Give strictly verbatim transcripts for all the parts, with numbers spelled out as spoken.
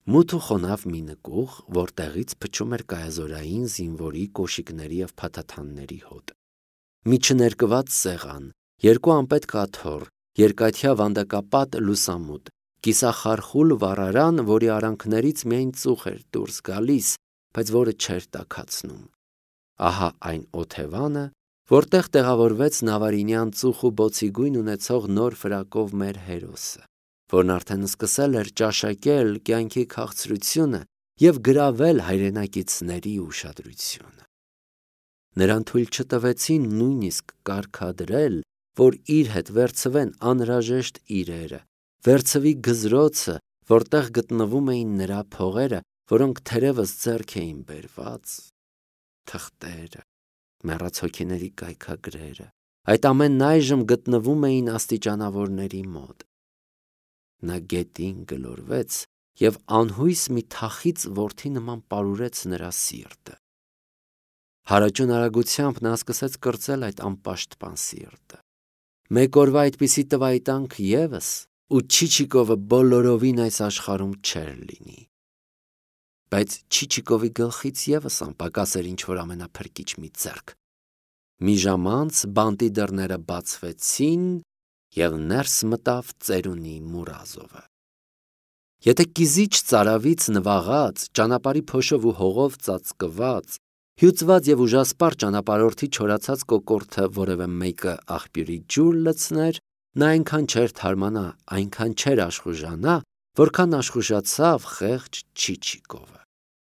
Մութ ու խոնավ մի նկուղ, որտեղից փչում էր կայազորային զինվորի կոշիկների և փաթաթանների հոտ։ Մի չներկված սեղան, երկու անպետք աթոռ, երկաթյա վանդակապատ լուսամուտ, կիսախարխուլ վառարան, որի արանքներից միայն ծուխ էր դուրս գալիս, բայց որը չէր տաքացնում։ Ահա այն օթևանը, որտեղ տեղավորվեց նավարինյան ծուխ ու բոցի գույն ունեցող նոր ֆրակով մեր հերոսը, որն արդեն սկսել էր ճաշակել կյանքի քաղցրությունը և գրավել հայրենակիցների ուշադրությունը։ Նրան թույլ չտվեցին նույնիսկ կարգադրել, որ իր հետ վերցվեն անհրաժեշտ իրերը, վերցվի գզրոցը, որտեղ գտնվում էին նրա փողերը, որոնք թերևս ձեռք էին բերված, թղթերը, մեռած հոգիների կայքագրերը, այդ ամենն այժմ գտնվում էին աստիճանավորների մոտ։ Նա գետին գլորվեց և անհույս մի թախիծ որդի նման պարուրեց նրա սիրտը։ Հարաճուն արագությամբ նա սկսեց կրծել այդ անպաշտպան սիրտը։ Մեկ օրվա այդպիսի տվայտանք ևս, ու Չիչիկովը բոլորովին այս աշխարհում չէր լինի։ Բայց Չիչիկովի գլխից ևս անպակաս էր ինչ-որ ամենափրկիչ մի ձեռք։ Մի ժամ անց բանտի դռները բացվեցին, և ներս մտավ ծերունի Մուրազովը։ Եթե կիզիչ ծարավից նվաղած, ճանապարհի փոշով ու հողով ծածկված, հյուծված և ուժասպառ ճանապարհորդի չորացած կոկորդը որևէ մեկը աղբյուրի ջուր լցներ, նա այնքան չէր թարմանա, այնքան չէր աշխուժանա, որքան աշխուժացավ խեղճ Չիչիկովը։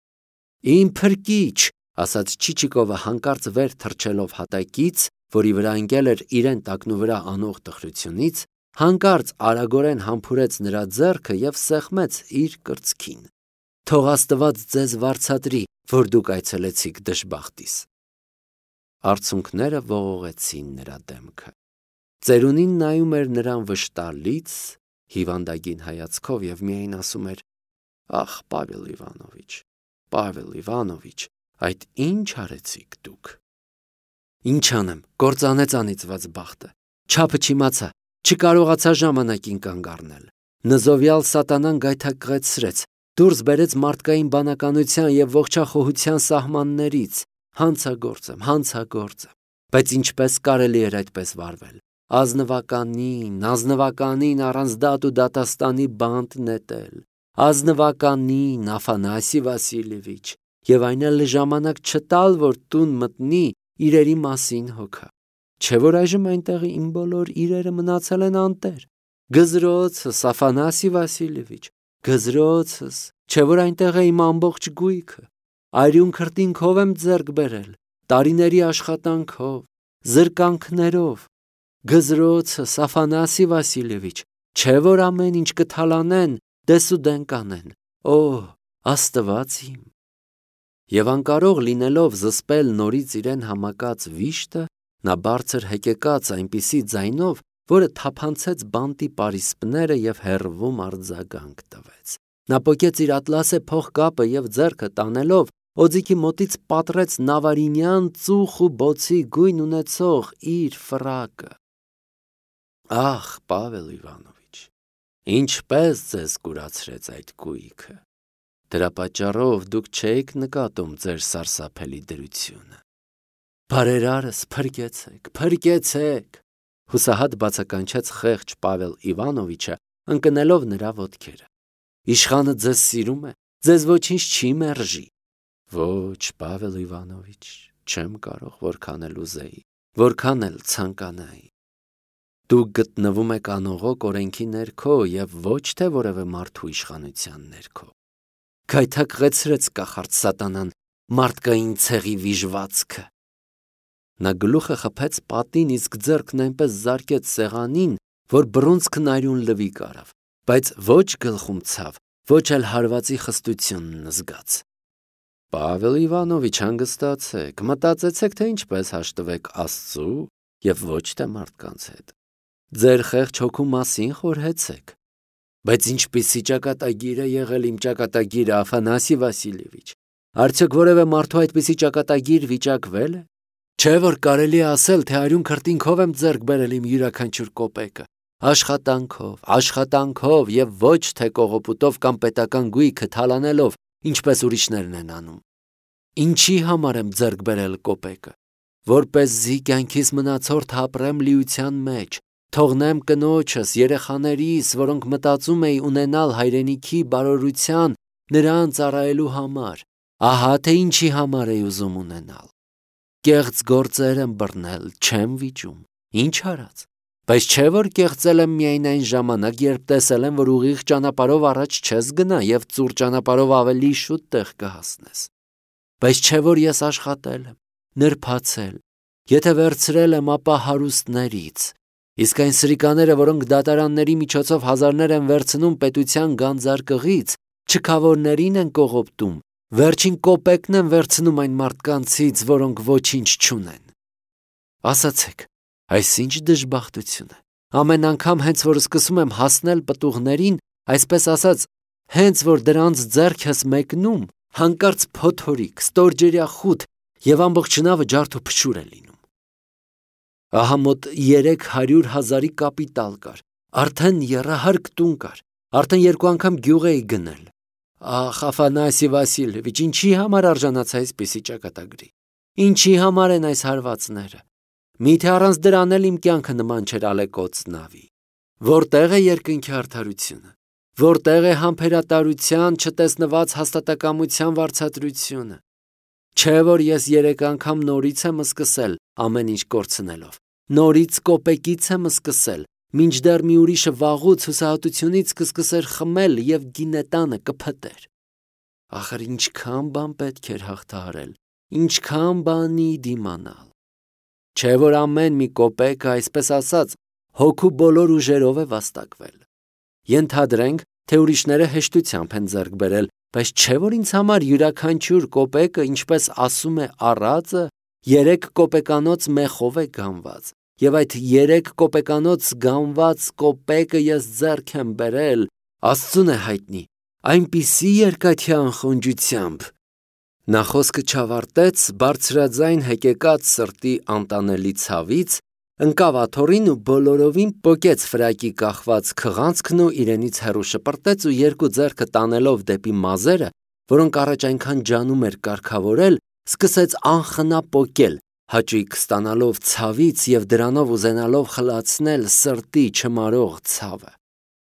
«Իմ փրկիչ», ասաց Չիչիկովը հանկարծ վեր թռչելով հատակից, որի վրա ընկել էր իրեն տակնուվրա անող տխրությունից, հանկարծ արագորեն համբուրեց նրա ձեռքը և սեղմեց իր կրծքին։ «Թող Աստված ձեզ վարձատրի, որ դուք այցելեցիք դժբախտիս»։ Արցունքները ողողեցին նրա դեմքը։ Ծերունին նայում էր նրան վշտալից, հիվանդագին հայացքով և միայն ասում էր. «Ախ, Պավել Իվանովիչ, Պավել Իվանովիչ, այդ ինչ արեցիք դուք»։ «Ինչ անեմ, կործանեց անիծված բախտը, չափը չիմացա, չկարողացա ժամանակին կանգ առնել։ Նզովյալ սատանան գայթակղեցրեց, դուրս բերեց մարդկային բանականության և ողջախոհության սահմաններից, հանցագործ եմ, հանցագործ եմ։ Բայց ինչպես կարելի էր այդպես վարվել։ Ազնվականին, ազնվականին առանց դատ ու դատաստանի բանտ նետել, ազնվականին, Աֆանասի Վասիլևիչ, և այն էլ ժամանակ չտալ, որ տուն մտնի, իրերի մասին հոգա։ Չէ՞ որ այժմ այնտեղ իմ բոլոր իրերը մնացել են անտեր։ Գզրոցս, Աֆանասի Վասիլևիչ, գզրոցս, չէ՞ որ այնտեղ է իմ ամբողջ գույքը։ Արյուն քրտինքով եմ ձեռք բերել, տարիների աշխատանքով, զրկանքներով։ Գզրոցս, Աֆանասի Վասիլևիչ, չէ՞ որ ամեն ինչ կթալանեն, դեսուդեն կանեն։ Օ, Աստված իմ։ Եվ անկարող լինելով զսպել նորից իրեն համակած վիշտը, նա բարձր հեկեկաց այնպիսի ձայնով, որը թափանցեց բանտի պարիսպները և հեռվում արձագանք տվեց։ Նա պոկեց իր ատլասե փողկապը և ձեռքը տանելով, օձիքի մոտից պատռեց նավարինյան ծուխ ու բոցի գույն ունեցող իր ֆրակը։ Ախ, Պավել Իվանովիչ, ինչպես ձեզ կուրացրեց այդ գույքը։ Դրա պատճառով դուք չէիք նկատում ձեր սարսափելի դրությունը։ Բարերարս, փրկեցեք, փրկեցեք, հուսահատ բացականչեց խեղճ Պավել Իվանովիչը, ընկնելով նրա ոտքերը։ Իշխանը ձեզ սիրում է, ձեզ ոչինչ չի մերժի։ Ոչ, Պավել Իվանովիչ, չեմ կարող, որքան էլ ուզեի, որքան էլ ցանկանայի։ Դուք գտնվում եք անողոք օրենքի ներքո և ոչ թե որևէ մարդու իշխանության ներքո։ Գայթակղեցրեց կախարդ սատանան մարդկային ցեղի վիժվածքը։ Նա գլուխը խփեց պատին, իսկ ձեռքն այնպես զարկեց սեղանին, որ բռունցքն արյուն լվի կարավ, բայց ոչ գլխում ցավ, ոչ էլ հարվածի խստությունն զգաց։ Պավել Իվանովիչ, հանգստացեք, մտածեցեք, թե ինչպես հաշտվեք Աստծու և ոչ թե մարդկանց հետ։ Ձեր խեղճ հոգու մասին խորհեցեք։ Բայց ինչպիսի ճակատագիր է եղել իմ ճակատագիրը, Աֆանասի Վասիլևիչ։ Արդյոք որևէ մարդու այդպիսի ճակատագիր վիճակվել է։ Չէ՞ որ կարելի է ասել, թե արյուն քրտինքով եմ ձեռք բերել իմ յուրաքանչյուր կոպեկը։ Աշխատանքով, աշխատանքով եւ ոչ թե կողոպուտով կամ պետական գույքը թալանելով, ինչպես ուրիշներն են անում։ Ինչի համար եմ ձեռք բերել կոպեկը, որպեսզի կյանքիս մնացորդ ապրեմ լիության մեջ, թողնեմ կնոջս, երեխաներիս, որոնք մտածում էի ունենալ հայրենիքի բարօրության, նրան ծառայելու համար, ահա թե ինչի համար էի ուզում ունենալ։ Կեղծ գործեր եմ բռնել, չեմ վիճում, ինչ արած, բայց չէ որ կեղծել եմ միայն այն ժամանակ, երբ տեսել եմ, որ ուղիղ ճանապարհով առաջ չես գնա եւ ծուռ ճանապարհով ավելի շուտ տեղ կհասնես։ Բայց չէ որ ես աշխատել եմ, նրբացել, եթե վերցրել եմ, ապա հարուստներից, իսկ այն սրիկաները, որոնք դատարանների միջոցով հազարներ են վերցնում պետության գանձարկղից, չքավորներին են կողոպտում, վերջին կոպեկն են վերցնում այն մարդկանցից, որոնք ոչինչ չունեն։ Ասացեք, այս ինչ դժբախտություն է։ Ամեն անգամ հենց որ սկսում եմ հասնել պտուղներին, այսպես ասած, հենց որ դրանց ձեռքս մեկնում, հանկարծ փոթորիկ, ստորջրյա խուտ եւ ամբողջ նավը ջարդ ու փշուր է լինում։ Ահա մոտ երեք հարյուր հազարի կապիտալ կար, արդեն եռահարկ տուն կար, արդեն երկու անգամ գյուղ էի գնել։ Ախ, Աֆանասի Վասիլևիչ, ինչի համար արժանացա այսպիսի ճակատագրի։ Ինչի համար են այս հարվածները։ Միթե առանց դրան էլ իմ կյանքը նման չէր ալեկոծ նավի։ Որտեղ է երկնքի արդարությունը։ Որտեղ է համբերատարության չտեսնված հաստատակամության վարձատրությունը։ Չէ որ ես երեք անգամ նորից եմ սկսել ամեն ինչ կորցնելով։ Նորից կոպեկից եմ սկսել, մինչդեռ մի ուրիշը վաղուց հուսահատությունից կսկսեր խմել եւ գինետանը կփտեր։ Ախր ինչքան բան պետք էր հաղթահարել, ինչքան բանի դիմանալ։ Չէ որ ամեն մի կոպեկը, այսպես ասած, հոգու բոլոր ուժերով է վաստակվել։ Ենթադրենք, թե ուրիշները հեշտությամբ են ձեռք բերել, բայց չէ որ ինձ համար յուրաքանչյուր կոպեկը, ինչպես ասում է առածը, երեք կոպեկանոց մեխով է գանված, եւ այդ երեք կոպեկանոց գանված կոպեկը ես ձեռք եմ բերել, Աստծուն է հայտնի, այնպիսի երկաթյան խոնջությամբ։ Նա խոսքը չավարտեց, բարձրաձայն հեկեկած սրտի անտանելի ցավից, ընկավ աթոռին ու բոլորովին պոկեց ֆրակի կախված քղանցքն ու իրենից հեռու շպրտեց ու երկու ձեռքը տանելով դեպի մազերը, որոնք առաջ այնքան ջանում էր կարգավորել, սկսեց անխնա պոկել, հաճույք ստանալով ցավից եւ դրանով ուզենալով խլացնել սրտի չմարող ցավը։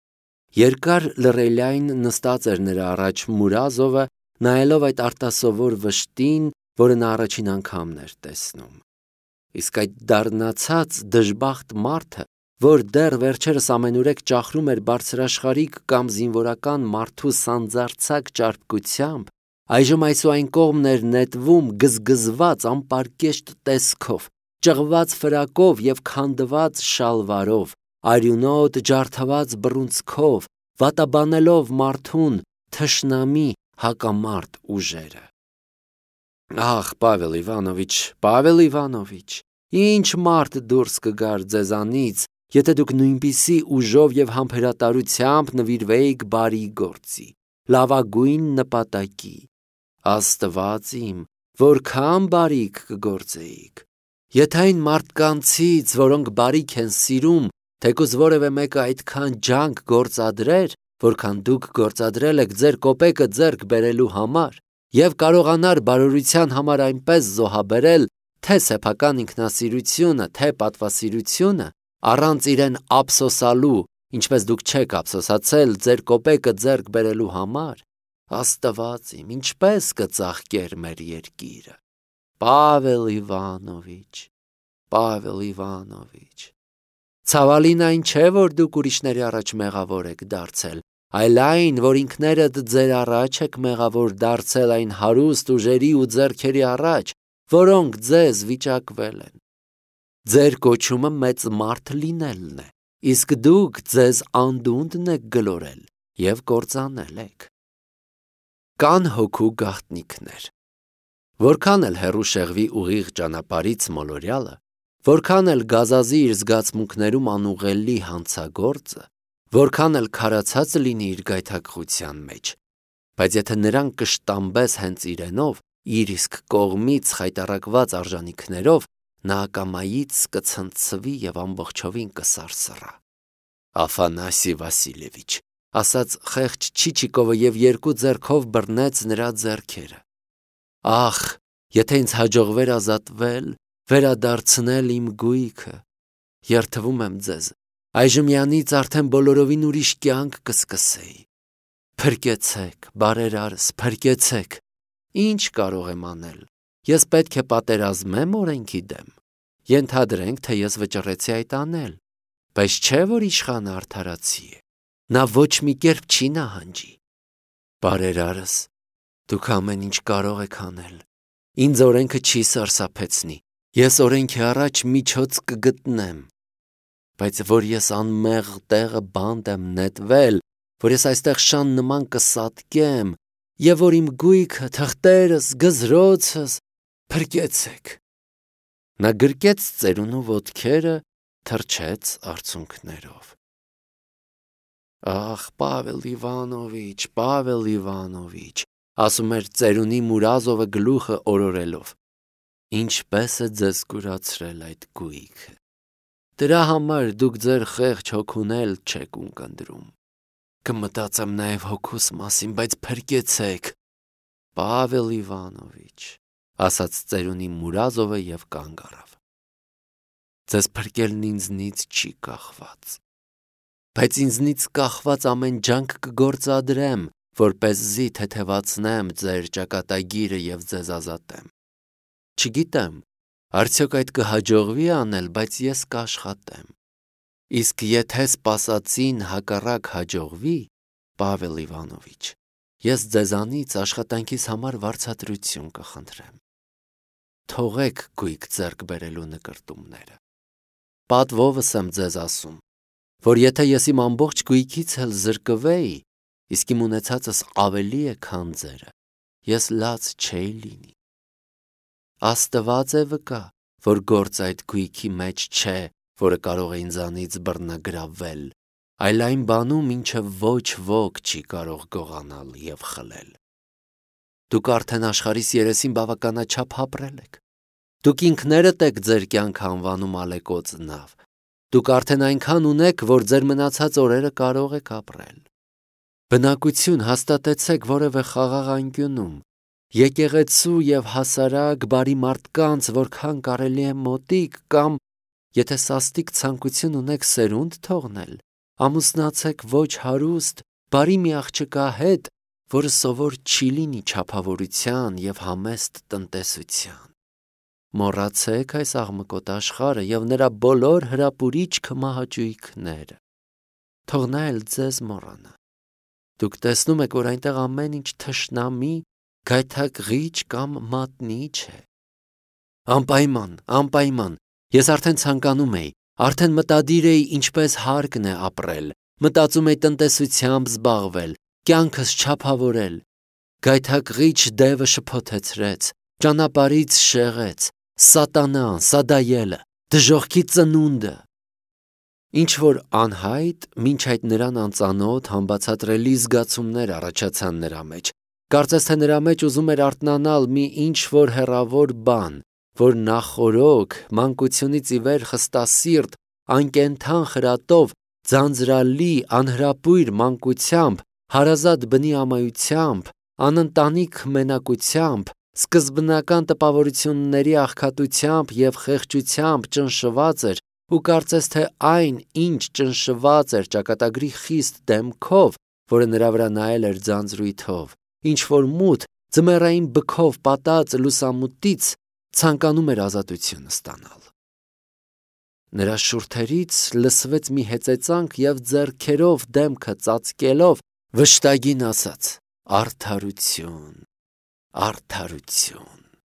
Երկար լռելյայն նստած էր նրա առաջ Մուրազովը, նայելով այդ արտասովոր վշտին, որը նա առաջին անգամն էր տեսնում։ Իսկ այդ դառնացած դժբախտ մարդը, որ դեռ վերջերս ամենուրեք ճախրում էր բարձրաշխարհիկ կամ զինվորական մարդու սանձարձակ ճարպկությամբ, այժմ այսուայն կողմն էր նետվում գզգզված անպարկեշտ տեսքով, ճղված ֆրակով եւ քանդված շալվարով, արյունոտ ջարդված բռունցքով, վատաբանելով մարդուն թշնամի հակամարտ ուժերը։ Ախ, Պավել Իվանովիչ, Պավել Իվանովիչ, ինչ մարդ դուրս կգար ձեզանից, եթե դուք նույնպիսի ուժով եւ համբերատարությամբ նվիրվեիք բարի գործի, լավագույն նպատակի։ Աստված իմ, որքան բարիք կգործեիք։ Եթե այն մարդկանցից, որոնք բարիք են սիրում, թեկուզ որևէ մեկը այդքան ջանք գործադրեր, որքան դուք գործադրել եք ձեր կոպեկը ձեռք բերելու համար, եւ կարողանար բարօրության համար այնպես զոհաբերել, թե սեփական ինքնասիրությունը, թե պատվասիրությունը, առանց իրեն ափսոսալու, ինչպես դուք չեք ափսոսացել ձեր կոպեկը ձեռք բերելու համար, Աստված իմ, ինչպես կծաղկեր մեր երկիրը։ Պավել Իվանովիչ, Պավել Իվանովիչ, ցավալին այն չէ, որ դուք ուրիշների առաջ մեղավոր եք դարձել, այլ այն, որ ինքներդ ձեր առաջ եք մեղավոր դարձել այն հարուստ ուժերի ու ձեռքերի առաջ, որոնք ձեզ վիճակվել են։ Ձեր կոչումը մեծ մարդ լինելն է, իսկ դուք ձեզ անդունդն եք գլորել եւ կործանել եք։ Կան հոգու գաղտնիքներ։ Որքան էլ հեռու շեղվի ուղիղ ճանապարհից մոլորյալը, որքան էլ գազազի իր զգացմունքներում անուղելի հանցագործը, որքան էլ քարացած լինի իր գայթակղության մեջ, բայց եթե նրան կշտամբես հենց իրենով, իր իսկ կողմից խայտառակված արժանիքներով, նա ակամայից կցնցվի եւ ամբողջովին կսարսռա։ Աֆանասի Վասիլևիչ, ասաց խեղճ Չիչիկովը եւ երկու ձեռքով բռնեց նրա ձեռքերը։ Ախ, եթե ինձ հաջողվեր ազատվել, վերադարձնել իմ գույքը, երդվում եմ ձեզ, այժմյանից արդեն բոլորովին ուրիշ կյանք կսկսեի։ Փրկեցեք, բարերարս, փրկեցեք։ Ինչ կարող եմ անել։ Ես պետք է պատերազմեմ օրենքի դեմ։ Ենթադրենք, թե ես վճռեցի այդ անել, բայց չէ որ իշխանը արդարացի է։ Նա ոչ մի կերպ չի նահանջի։ Բարերարս, դուք ամեն ինչ կարող եք անել։ Ինձ օրենքը չի սարսափեցնի։ Ես օրենքի առաջ միջոց կգտնեմ։ Բայց որ ես անմեղ տեղը բանտ եմ նետվել, որ ես այստեղ շան նման կսատկեմ, եւ որ իմ գույքը, թղթերս, գզրոցս, փրկեցեք։ Նա գրկեց ծերունու ոտքերը, թրջեց արցունքներով։ Ախ, Պավել Իվանովիչ, Պավել Իվանովիչ, ասում էր ծերունի Մուրազովը գլուխը օրորելով։ Ինչպես է ձեզ կուրացրել այդ գույքը։ Դրա համար դուք ձեր խեղճ հոգուն էլ չեք ունկնդրում։ Կմտածեմ նաև հոգուս մասին, բայց փրկեցեք, Պավել Իվանովիչ, ասաց ծերունի Մուրազովը եւ կանգ առավ։ Ձեզ փրկելն ինձնից չի կախված, բայց ինձնից կախված ամեն ջանք կգործադրեմ, որպեսզի թեթևացնեմ ձեր ճակատագիրը եւ ձեզ ազատեմ։ Չգիտեմ, արդյոք այդ կհաջողվի անել, բայց ես կաշխատեմ։ Իսկ եթե սպասածին հակառակ հաջողվի, Պավել Իվանովիչ, ես ձեզանից աշխատանքիս համար վարձատրություն կխնդրեմ։ Թողեք գույք ձեռք բերելու նկրտումները։ Պատվովս եմ ձեզ ասում, որ եթե ես իմ ամբողջ գույքից էլ զրկվեի, իսկ իմ ունեցածս ավելի է, քան ձերը, ես լաց չէի լինի։ Աստված է վկա, որ գործ այդ գույքի մեջ չէ, որը կարող է ինձանից բռնագրավել, այլ այն բանում, ինչը ոչ ոք չի կարող գողանալ եւ խլել։ Դուք արդեն աշխարհիս երեսին բավականաչափ ապրել եք։ Դուք ինքներդ եք ձեր կյանքը անվանում ալեկոծ նավ։ Դուք արդեն այնքան ունեք, որ ձեր մնացած օրերը կարող եք ապրել։ Բնակություն հաստատեցեք որևէ խաղաղ անկյունում, եկեղեցու եւ հասարակ բարի մարդկանց, որքան կարելի է մոտիկ, կամ եթե սաստիկ ցանկություն ունեք սերունդ թողնել, ամուսնացեք ոչ հարուստ, բարի մի աղջկա հետ, որը սովոր չի լինի չափավորության եւ համեստ տնտեսության։ Մոռացեք այս աղմկոտ աշխարհը եւ նրա բոլոր հրապուրիչ քմահաճույքները։ Թող նա էլ ձեզ մոռանա։ Դուք տեսնում եք, որ այնտեղ ամեն ինչ թշնամի, գայթակղիչ կամ մատնի չէ։ Անպայման, անպայման, ես արդեն ցանկանում էի, արդեն մտադիր էի ինչպես հարկն է ապրել, մտածում էի տնտեսությամբ զբաղվել, կյանքս չափավորել։ Գայթակղիչ դևը շփոթեցրեց, ճանապարհից շեղեց, սատանան, սադայելը, դժոխքի ծնունդը։ Ինչ որ անհայտ, մինչ այդ նրան անծանոթ համբացատրելի զգացումներ առաջացան նրա մեջ։ Կարծես թե նրա մեջ ուզում էր արթնանալ մի ինչ որ հեռավոր բան, որ նախորոք, մանկությունից ի վեր խստասիրտ, անկենթան խրատով, ձանձրալի, անհրապույր մանկությամբ, հարազատ բնի ամայությամբ, անընտանիք մենակությամբ, սկզբնական տպավորությունների աղքատությամբ եւ խեղճությամբ ճնշված էր ու կարծես թե այն, ինչ ճնշված էր ճակատագրի խիստ դեմքով, որը նրա վրա նայել էր ձանձրույթով, ինչ որ մութ, ձմեռային բքով պատած լուսամուտից ցանկանում էր ազատություն ստանալ։ Նրա շուրթերից լսվեց մի հեծեծանք եւ ձեռքերով դեմքը ծածկելով վշտագին ասաց. «Արդարություն, արդարություն»։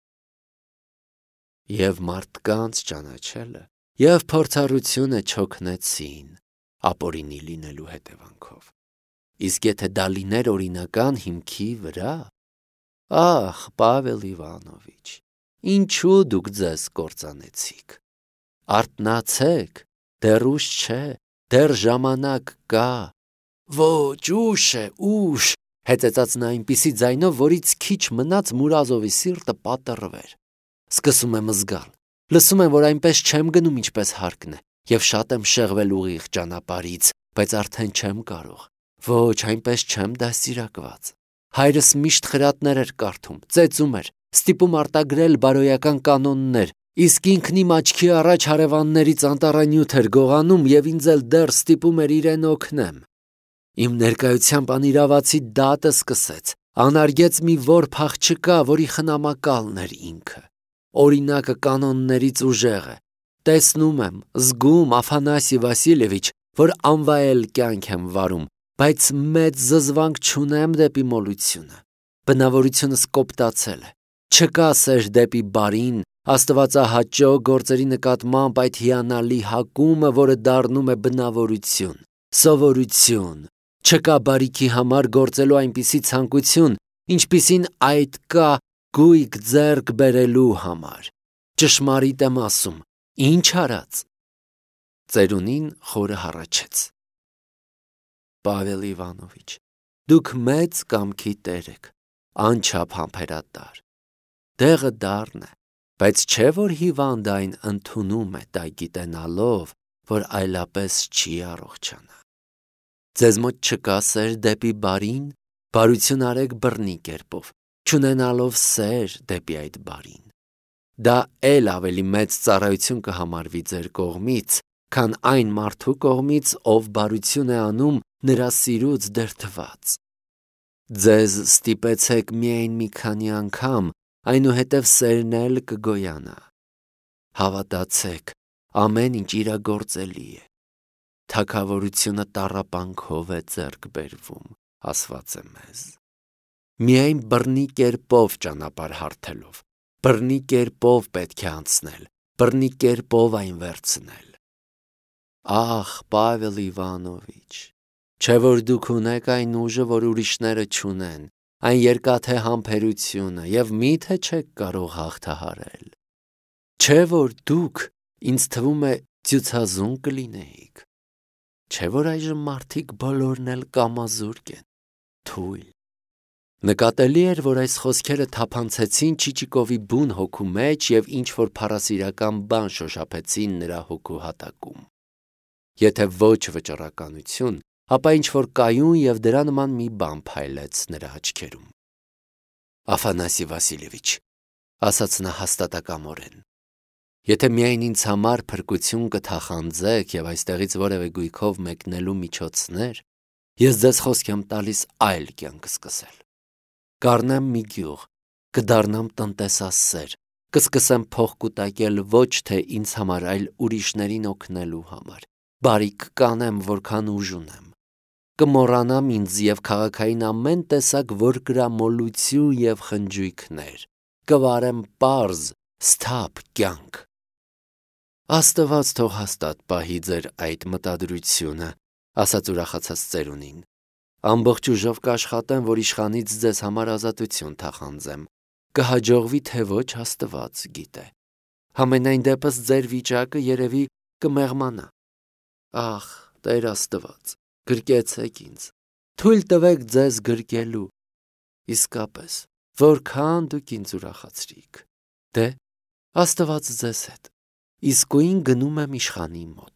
Եվ մարդկանց ճանաչելը եւ փորձառությունը չօգնեցին ապօրինի լինելու հետևանքով։ Իսկ եթե դա լիներ օրինական հիմքի վրա, ախ, Պավել Իվանովիչ, ինչու դուք ձեզ կործանեցիք։ Արթնացեք, դեռ ուշ չէ, դեռ ժամանակ կա։ Ոչ, ուշ է, ուշ, հեծեծաց նա այնպիսի ձայնով, որից քիչ մնաց Մուրազովի սիրտը պատռվեր։ Սկսում եմ զգալ, լսում եմ, որ այնպես չեմ գնում, ինչպես հարկն է, եւ շատ եմ շեղվել ուղիղ ճանապարհից, բայց արդեն չեմ կարող։ Ոչ, այնպես չեմ դաստիարակված։ Հայրս միշտ խրատներ էր կարդում, ծեծում էր, ստիպում արտագրել բարոյական կանոններ, իսկ ինքն իմ աչքի առաջ հարևաններից անտառանյութ էր գողանում եւ ինձ էլ դեռ ստիպում էր իրեն օգնեմ։ Իմ ներկայությամբ անիրավացի դատը սկսեց, անարգեց մի որբ աղջկա, որի խնամակալն էր ինքը։ Օրինակը կանոններից ուժեղ է։ Տեսնում եմ, զգում Աֆանասի Վասիլևիչ, որ անվայել կյանք եմ վարում, բայց մեծ զզվանք չունեմ դեպի մոլությունը։ Բնավորությունս կոպտացել է։ Չկա սեր դեպի բարին, աստվածահաճո գործերի նկատմամբ այդ հիանալի հակումը, որը դառնում է բնավորություն, սովորություն։ Չկա բարիքի համար գործելու այնպիսի ցանկություն, ինչպիսին այդ կա գույք ձեռք բերելու համար։ Ճշմարիտ եմ ասում, ինչ արած։ Ծերունին խորը հառաչեց. Պավել Իվանովիչ, դուք մեծ կամքի տեր եք, անչափ համբերատար։ Տեղը դառն է, բայց չէ որ հիվանդը այն ընդունում է, դա գիտենալով, որ այլապես չի առողջանա։ Ձեզ մոտ չկա սեր դեպի բարին, բարություն արեք բռնի կերպով, չունենալով սեր դեպի այդ բարին։ Դա էլ ավելի մեծ ծառայություն կհամարվի ձեր կողմից, քան այն մարդու կողմից, ով բարություն է անում նրա սիրուց դրդված։ Ձեզ ստիպեցեք միայն մի քանի անգամ, այնուհետև սերն էլ կգոյանա։ Հավատացեք, ամեն ինչ իրագործելի է։ Թագավորությունը տառապանքով է ձեռք բերվում, ասված է մեզ։ Միայն բռնի կերպով ճանապարհ հարթելով, բռնի կերպով պետք է անցնել, բռնի կերպով այն վերցնել։ Ախ, Պավել Իվանովիչ, չէ որ դուք ունեք այն ուժը, որ ուրիշները չունեն, այն երկաթե համբերությունը եւ միթե չեք կարող հաղթահարել։ Չէ որ դուք, ինձ թվում է, ցուցազուն կլինեիք։ Չէ որ այժմ մարդիկ բոլորն էլ կամազուրկ են, թույլ։ Նկատելի էր, որ այս խոսքերը թափանցեցին Չիչիկովի բուն հոգու մեջ եւ ինչ-որ փառասիրական բան շոշափեցին նրա հոգու հատակում։ Եթե ոչ վճռականություն, ապա ինչ-որ կայուն եւ դրա նման մի բան փայլեց նրա աչքերում։ Աֆանասի Վասիլևիչ, ասաց նա հաստատակամորեն, եթե միայն ինձ համար փրկություն կթախանձեք եւ այստեղից որևէ գույքով մեկնելու միջոցներ, ես ձեզ խոսք եմ տալիս այլ կյանք սկսել։ Կառնեմ մի գյուղ, կդառնամ տնտեսասեր, կսկսեմ փող կուտակել ոչ թե ինձ համար, այլ ուրիշներին օգնելու համար, բարիք կանեմ, որքան ուժ ունեմ, կմոռանամ ինձ եւ քաղաքային ամեն տեսակ որկրամոլություն եւ խնջույքներ, կվարեմ պարզ, սթափ կյանք։ Աստված թող հաստատ պահի ձեր այդ մտադրությունը, ասաց ուրախացած ծերունին։ Ամբողջ ուժով կաշխատեմ, որ իշխանից ձեզ համար ազատություն թախանձեմ, կհաջողվի թե ոչ Աստված գիտե։ Համենայն դեպս ձեր վիճակը երևի կմեղմանա։ Ախ, Տեր Աստված, գրկեցեք ինձ, թույլ տվեք ձեզ գրկելու։ Իսկապես, որքան դուք ինձ ուրախացրիք։ Դե, Աստված ձեզ հետ։ Իսկույն գնում եմ իշխանի մոտ։